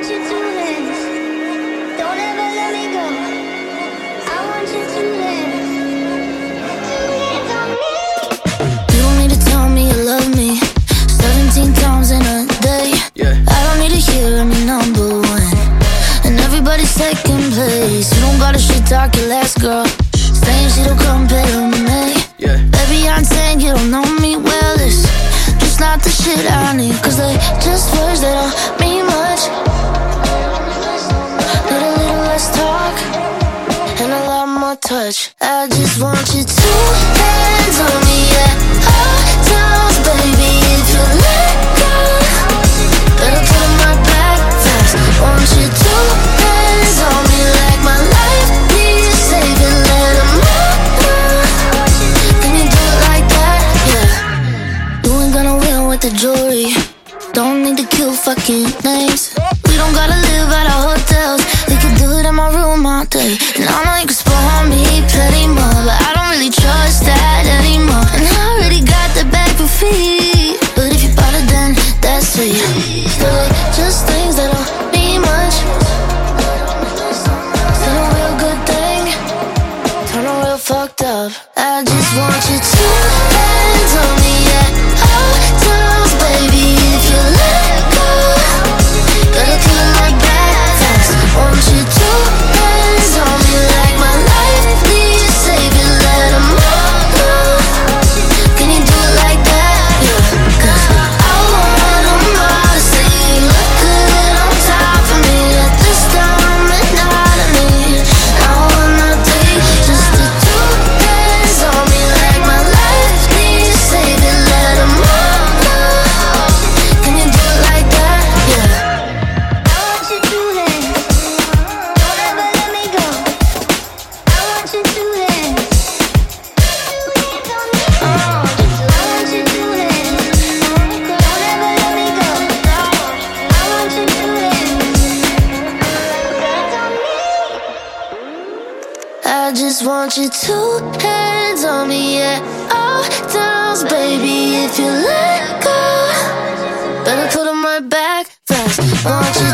you to dance. Don't ever let me go. I want you to dance. Two hands on me. You don't need to tell me you love me 17 times in a day. I don't need to hear me number one and everybody's second place. You don't gotta shit talk your last girl, saying she don't compare to me. Baby, I'm saying you don't know me well. It's just not the shit I need, cause they just words that don't mean much. Need a little less talk and a lot more touch. I just want you to hands on me at all times, baby. If you let go, better put 'em right back fast. Want you to hands on me like my life needs saving. Let 'em know. Can you do it like that? Yeah. You ain't gonna win with the jewelry. Don't need to kill fucking names. We don't gotta live at our hotels. We can do it in my room all day. And I know you can spoil me plenty more, but I don't really trust that anymore. And I already got the bag for free, but if you bought it then that's sweet. Still like just things that don't mean much. Still a real good thing, turn a real fucked up. I just want you to hands on me at all times, baby. If you let go, better put 'em right back fast. Want you to hands on me like my life needs saving. Let 'em know. Can you do it like that? Yeah. Cause I want 'em all to say you look good on top of me at this time and not of me. I want nothing, just the two hands on me like my life needs saving. Let 'em know. Can you do it like that? Yeah. I want you to dance. Don't ever let me go. I want you to dance. Two hands on me. I want you to dance. Don't ever let me go. I want you to dance. Hands on me. I just want you to hands on me at all times, baby. If you let go, better put 'em right back fast. Want you